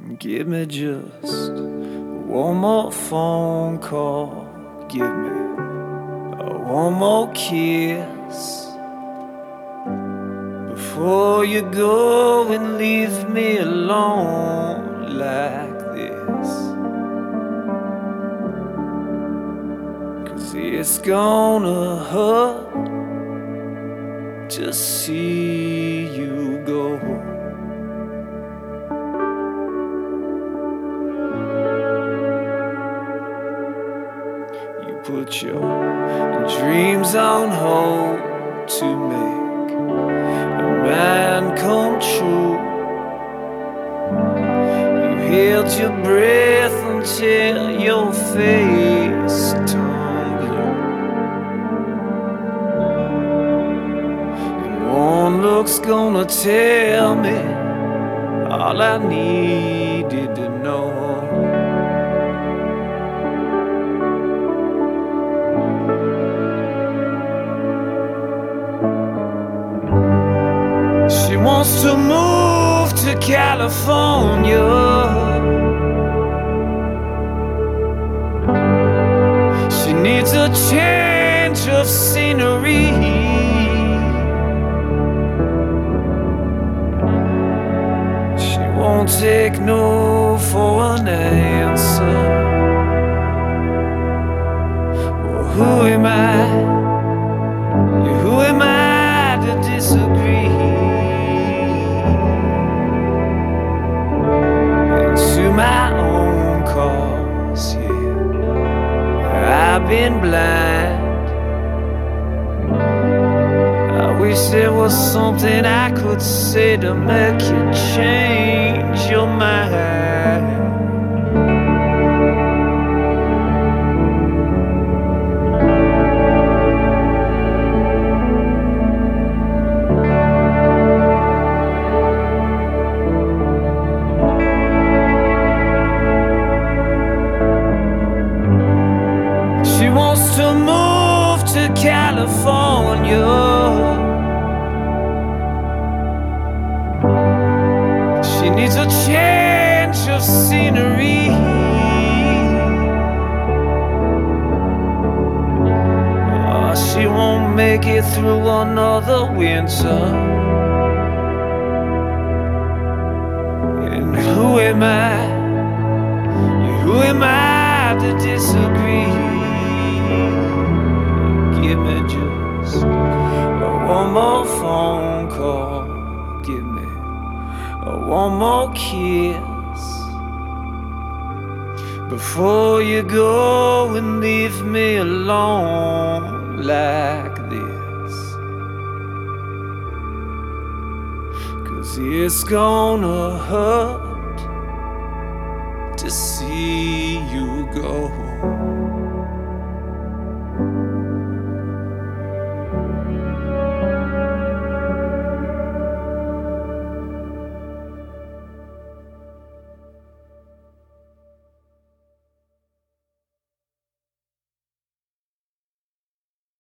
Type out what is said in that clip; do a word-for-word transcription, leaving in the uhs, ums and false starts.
Give me just one more phone call. Give me one more kiss before you go and leave me alone like this. 'Cause it's gonna hurt to see you go. Put your dreams on hold to make a man come true. You held your breath until your face turned blue, and one look's gonna tell me all I needed to know. She wants to move to California. She needs a change of scenery. She won't take no for an answer. Well, who am I? Who am I to disagree? My own cause, yeah. I've been blind. I wish there was something I could say to make you change your mind. She wants to move to California. She needs a change of scenery. Oh, she won't make it through another winter. And who am I? Who am I to disagree? Give me just one more phone call. Give me one more kiss before you go and leave me alone like this. 'Cause it's gonna hurt to see you go.